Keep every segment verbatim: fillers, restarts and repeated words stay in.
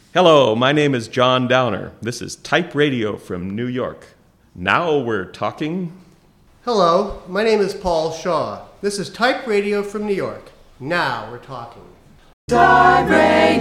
Hello, my name is John Downer. This is Type Radio from New York. Now we're talking... Hello, my name is Paul Shaw. This is Type Radio from New York. Now we're talking. Type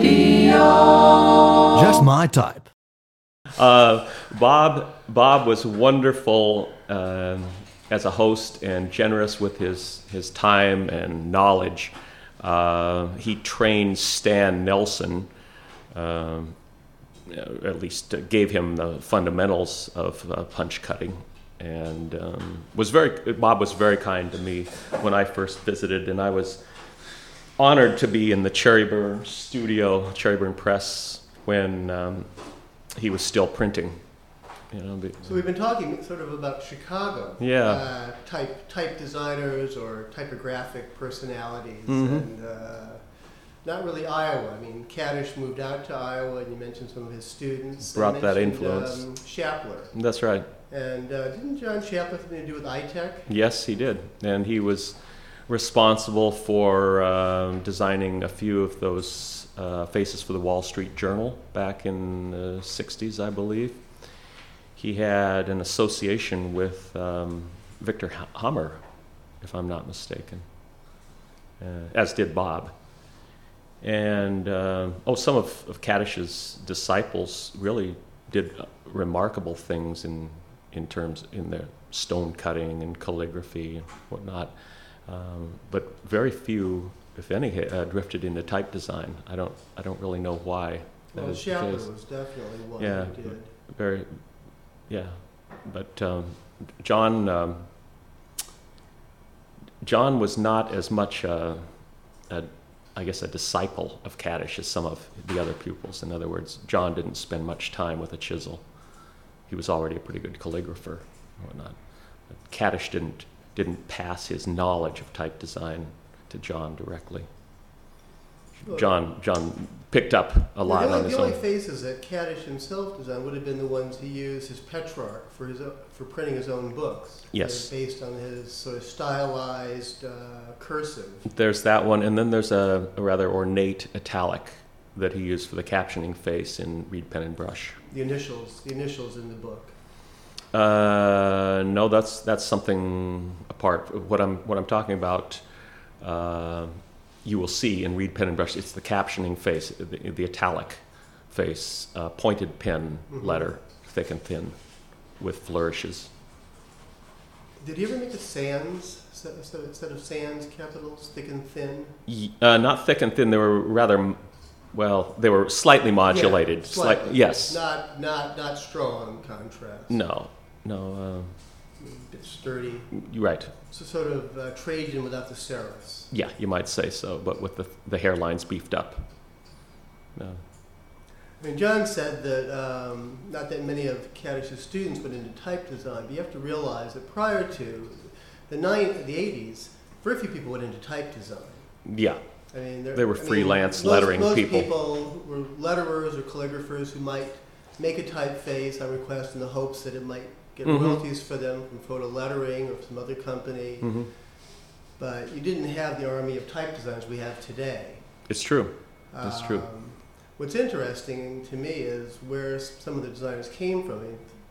Radio. Just my type. Uh, Bob Bob was wonderful uh, as a host and generous with his, his time and knowledge. Uh, he trained Stan Nelson, uh, at least gave him the fundamentals of uh, punch cutting, and um, was very. Bob was very kind to me when I first visited, and I was honored to be in the Cherryburn studio, Cherryburn Press, when um, he was still printing. You know, but, so we've been talking sort of about Chicago, yeah, uh, type type designers or typographic personalities, mm-hmm. and uh, not really Iowa. I mean, Kaddish moved out to Iowa, and you mentioned some of his students. Brought that influence. Um, Shapler. That's right. And uh, didn't John Shapler have something to do with I T E C? Yes, he did, and he was responsible for uh, designing a few of those uh, faces for the Wall Street Journal back in the sixties, I believe. He had an association with um, Victor Hummer, if I'm not mistaken, uh, as did Bob. And, uh, oh, some of, of Kaddish's disciples really did remarkable things in, in terms, in their stone cutting and calligraphy and whatnot. Um, but very few, if any, uh, drifted into type design. I don't, I don't really know why. That Well, is the Shapler case. was definitely one Yeah, who did. very, yeah. But um, John, um, John was not as much a, a, I guess, a disciple of Kaddish as some of the other pupils. In other words, John didn't spend much time with a chisel. He was already a pretty good calligrapher and whatnot. But Kaddish didn't didn't pass his knowledge of type design to John directly. Well, John John picked up a lot the only, on his the own. only faces that Kaddish himself designed would have been the ones he used as Petrarch for his o- for printing his own books. Yes. They're based on his sort of stylized uh, cursive. There's that one, and then there's a, a rather ornate italic that he used for the captioning face in Reed Pen and Brush. The initials, the initials in the book. Uh, no, that's that's something apart. What I'm what I'm talking about, uh, you will see in Reed Pen and Brush. It's the captioning face, the, the italic face, uh, pointed pen Mm-hmm. letter, thick and thin, with flourishes. Did he ever make the sans instead instead- instead of sans capitals, thick and thin? Y- Uh, not thick and thin. They were rather, well, they were slightly modulated. Yeah, Slight- slightly. yes. Not not not strong contrast. No. No. A bit sturdy. Uh, you're right. So sort of uh, Trajan without the serifs. Yeah, you might say so, but with the the hairlines beefed up. No. I mean, John said that um, not that many of Kaddish's students went into type design, but you have to realize that prior to the nine, the eighties, very few people went into type design. Yeah. I mean, there- They were I mean, freelance most, lettering most people. people were letterers or calligraphers who might make a typeface on request in the hopes that it might get Mhm. royalties for them from photo lettering or some other company. Hmm. But you didn't have the army of type designers we have today. It's true. It's true. Um, What's interesting to me is where some of the designers came from.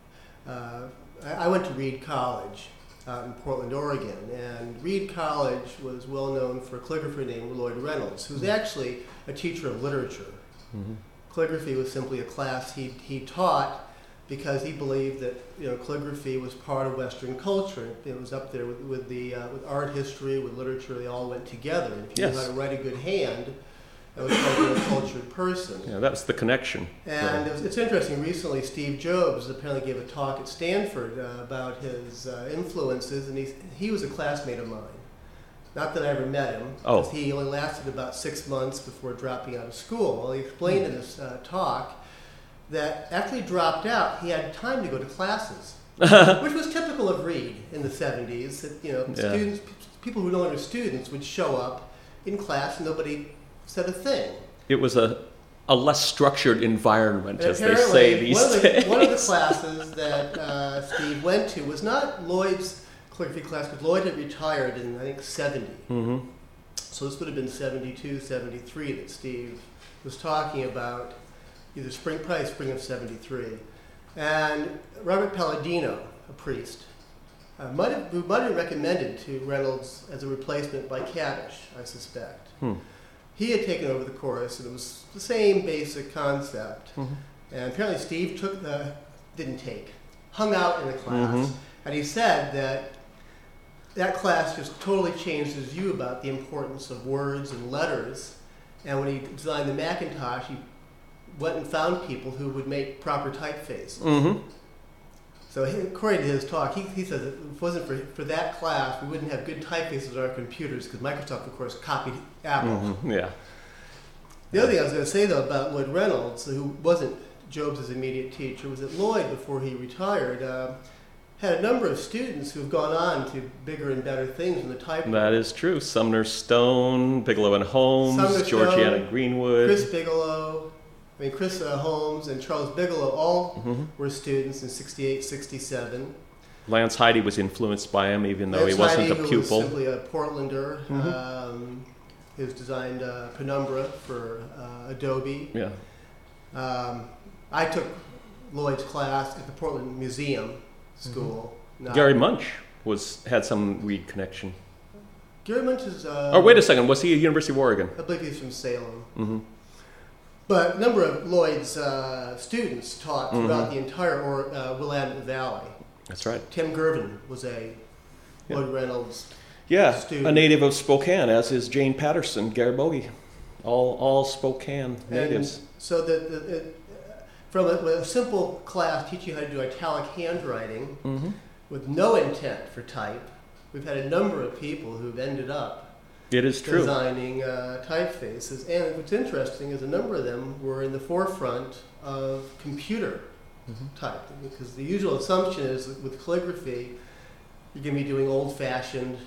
Uh, I, I went to Reed College out in Portland, Oregon, and Reed College was well known for a calligrapher named Lloyd Reynolds, who's actually a teacher of literature. Hmm. Calligraphy was simply a class he, he taught because he believed that you know calligraphy was part of Western culture. It was up there with, with the uh, with art history, with literature. They all went together. And if you Yes. knew how to write a good hand, that was part of a cultured person. Yeah, that's the connection. And Yeah. it was, it's interesting, recently Steve Jobs apparently gave a talk at Stanford uh, about his uh, influences, and he, he was a classmate of mine. Not that I ever met him, Oh. because he only lasted about six months before dropping out of school. Well, he explained in this uh, talk that after he dropped out, he had time to go to classes, which was typical of Reed in the seventies. That, you know, Yeah. students, people who no longer students would show up in class and nobody said a thing. It was a a less structured environment, And as they say these one of the, days. One of the classes that uh, Steve went to was not Lloyd's calligraphy class, because Lloyd had retired in, I think, seventy. Hmm. So this would have been seventy-two, seventy-three that Steve was talking about. either spring, probably spring of seventy-three. And Robert Palladino, a priest, uh, might have, who might have recommended to Reynolds as a replacement by Kadish, I suspect. Hmm. He had taken over the chorus, and it was the same basic concept. Mm-hmm. And apparently Steve took the, didn't take, hung out in the class, Mm-hmm. and he said that that class just totally changed his view about the importance of words and letters. And when he designed the Macintosh, he went and found people who would make proper typefaces. Mm-hmm. So he, according to his talk, he, he said that if it wasn't for, for that class, we wouldn't have good typefaces on our computers, because Microsoft, of course, copied Apple. Mm-hmm. Yeah. The other thing I was going to say, though, about Lloyd Reynolds, who wasn't Jobs' immediate teacher, was that Lloyd, before he retired, uh, had a number of students who have gone on to bigger and better things in the typewriter. That is true. Sumner Stone, Bigelow and Holmes, Sumner Georgiana Stone, Greenwood. Chris Bigelow, I mean, Chris uh, Holmes and Charles Bigelow all Mm-hmm. were students in sixty-eight, sixty-seven. Lance Heide was influenced by him, even though Lance he wasn't Heide, a who pupil. was simply a Portlander, Mhm. um, who's designed uh, Penumbra for uh, Adobe. Yeah. Um, I took Lloyd's class at the Portland Museum School. Not- Gary Munch was had some Reed connection. Gary Munch is. Uh, Oh, wait a second. Was he at University of Oregon? I believe he's from Salem. Mm-hmm. But a number of Lloyd's uh, students taught throughout Mhm. the entire or, uh, Willamette Valley. That's right. Tim Gervin was a Yeah. Lloyd Reynolds. Yeah, Student. a native of Spokane, as is Jane Patterson, Garibaldi. All, all Spokane natives. And so that the, it, from a, a simple class teaching you how to do italic handwriting Mm-hmm. with no intent for type, we've had a number of people who've ended up It is true. designing uh, typefaces. And what's interesting is a number of them were in the forefront of computer Mhm. typing, because the usual assumption is that with calligraphy, you're going to be doing old-fashioned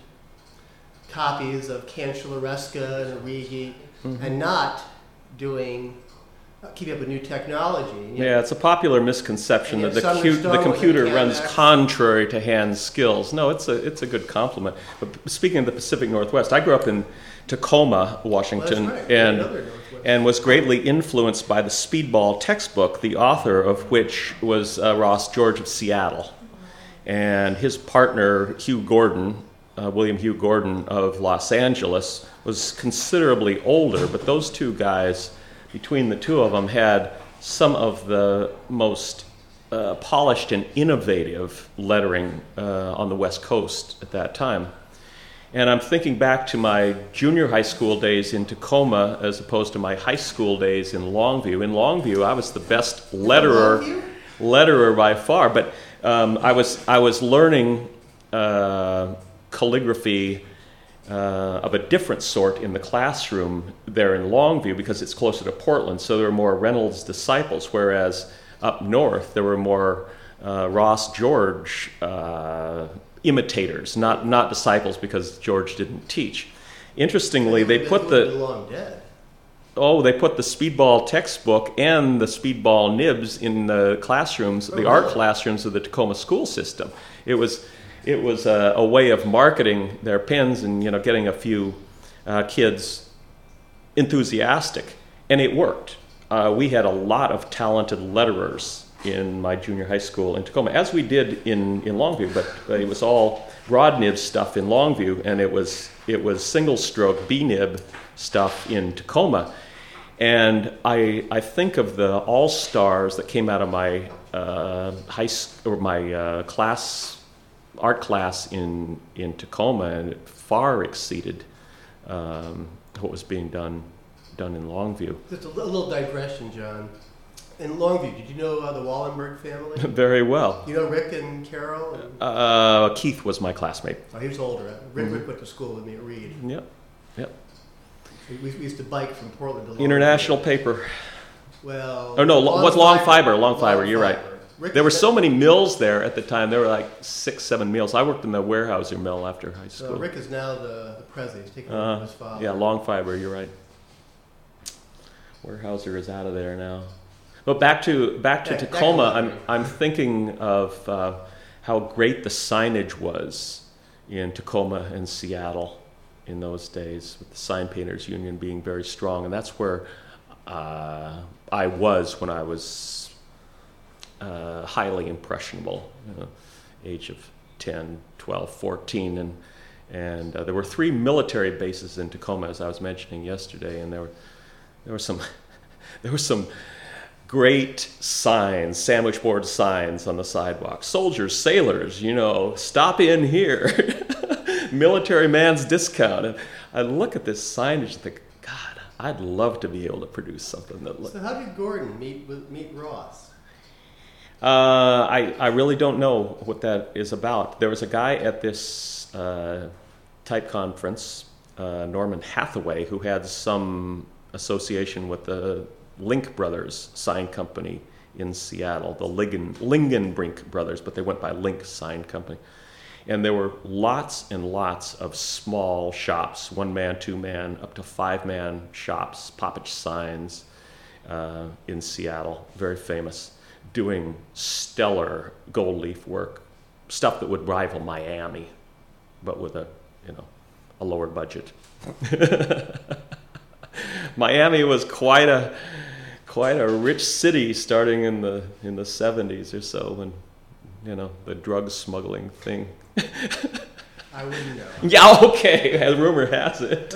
copies of Cancelloresca and Arrighi, Mhm. and not doing uh, keeping up with new technology. And yet- Yeah, it's a popular misconception And that yet the, Sumner cu- Stone the with a computer cat runs accent. contrary to hand skills. No, it's a it's a good compliment. But speaking of the Pacific Northwest, I grew up in Tacoma, Well, Washington, that's right. and Another Northwest. and was greatly influenced by the Speedball textbook, the author of which was uh, Ross George of Seattle. And his partner, Hugh Gordon, uh, William Hugh Gordon of Los Angeles, was considerably older, but those two guys, between the two of them, had some of the most uh, polished and innovative lettering uh, on the West Coast at that time. And I'm thinking back to my junior high school days in Tacoma as opposed to my high school days in Longview. In Longview, I was the best letterer, Longview? letterer by far. But um, I was I was learning uh, calligraphy uh, of a different sort in the classroom there in Longview because it's closer to Portland. So there were more Reynolds disciples, whereas up north there were more uh, Ross George uh, imitators, not not disciples, because George didn't teach. Interestingly, they put the long dead. oh they put the Speedball textbook and the Speedball nibs in the classrooms, the Oh, art really? classrooms of the Tacoma school system. It was it was a, a way of marketing their pens and you know getting a few uh, kids enthusiastic, and it worked. Uh, we had a lot of talented letterers in my junior high school in Tacoma, as we did in, in Longview, but uh, it was all broad nib stuff in Longview, and it was it was single stroke B nib stuff in Tacoma. And I I think of the all stars that came out of my uh, high s- or my uh, class art class in in Tacoma, and it far exceeded um, what was being done done in Longview. Just a li- a little digression, John. In Longview, did you know uh, the Wallenberg family? Very well. You know Rick and Carol? And, Uh, Keith was my classmate. oh, he was older. Rick, Mhm. Rick went to school with me at Reed. Yep. Yep. We, we used to bike from Portland to Longview. International paper. Well, Oh, no, lo- was long fiber, long fiber, you're right. Rick There were was- so many mills there at the time. There were like six, seven mills. I worked in the Weyerhaeuser mill after high So school. Rick is now the, the president. He's taking over Uh, from his father. yeah, long fiber. You're right. Weyerhaeuser is out of there now. But back to back to Yeah, back to Tacoma. Longview. I'm I'm thinking of uh, how great the signage was in Tacoma and Seattle in those days, with the sign painters union being very strong, and that's where uh, I was when I was uh, highly impressionable, you know, age of ten, twelve, fourteen, and and uh, there were three military bases in Tacoma, as I was mentioning yesterday, and there were there were some there were some great signs, sandwich board signs on the sidewalk. Soldiers, sailors, you know, stop in here. Military man's discount. And I look at this signage and think, God, I'd love to be able to produce something that looks. So how did Gordon meet with meet Ross? Uh, I, I really don't know what that is about. There was a guy at this uh, type conference, uh, Norman Hathaway, who had some association with the Link Brothers sign company in Seattle, the Lingen, Lingenbrink Brothers, but they went by Link Sign Company. And there were lots and lots of small shops, one-man, two-man, up to five-man shops, Poppich Signs uh, in Seattle, very famous, doing stellar gold leaf work, stuff that would rival Miami, but with a, you know, a lower budget. Miami was quite a quite a rich city starting in the in the seventies or so, when, you know, the drug smuggling thing. I wouldn't know. Yeah, okay, as rumor has it.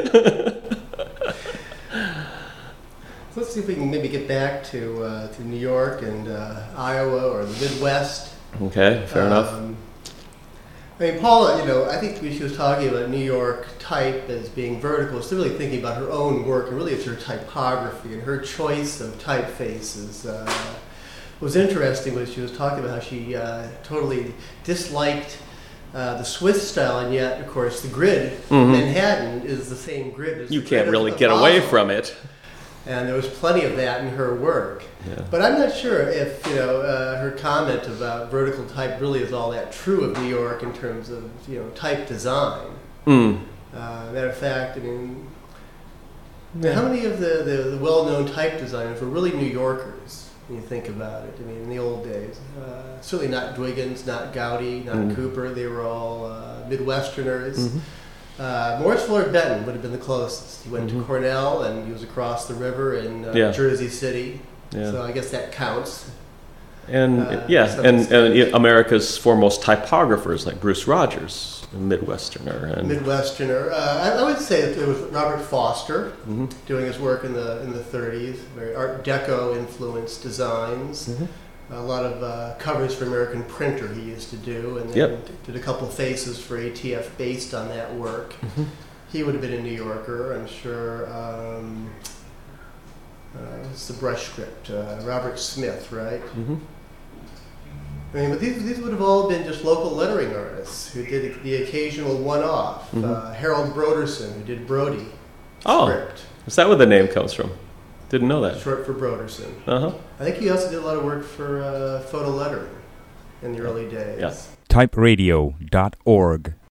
So let's see if we can maybe get back to uh, to New York and uh, Iowa or the Midwest. Okay, fair um, enough. I mean, Paula, you know, I think when she was talking about New York type as being vertical, she's really thinking about her own work, and really it's her typography and her choice of typefaces. Uh, what was interesting was she was talking about how she uh, totally disliked uh, the Swiss style, and yet, of course, the grid Mm-hmm. in Manhattan is the same grid as You the can't grid really of get away Basel. from it. And there was plenty of that in her work. Yeah. But I'm not sure if, you know, uh, her comment about vertical type really is all that true of New York in terms of, you know, type design. Mm. Uh, matter of fact, I mean, how many of the, the, the well-known type designers were really New Yorkers, when you think about it? I mean, in the old days. Uh, certainly not Dwiggins, not Gaudy, not Mm. Cooper. They were all uh, Midwesterners. Mhm. Uh, Morris Fuller Benton would have been the closest. He went Mhm. to Cornell, and he was across the river in uh, Yeah. Jersey City. Yeah. So I guess that counts. And Uh, yeah, some and, extent. and America's foremost typographers like Bruce Rogers, a Midwesterner, and Midwesterner. Uh, I, I would say that it was Robert Foster Mhm. doing his work in the in the thirties. Very Art Deco influenced designs. Mhm. A lot of uh, covers for American Printer he used to do, and then Yep. did a couple of faces for A T F based on that work. Mhm. He would have been a New Yorker, I'm sure. Um, uh, what's the brush script? Uh, Robert Smith, right? Mhm. I mean, but these, these would have all been just local lettering artists who did the occasional one-off. Mhm. Uh, Harold Broderson, who did Brody Oh. script, Is that where the name comes from? Didn't know that. short for Broderson. Uh huh. I think he also did a lot of work for uh, photo lettering in the early days. Yeah. type radio dot org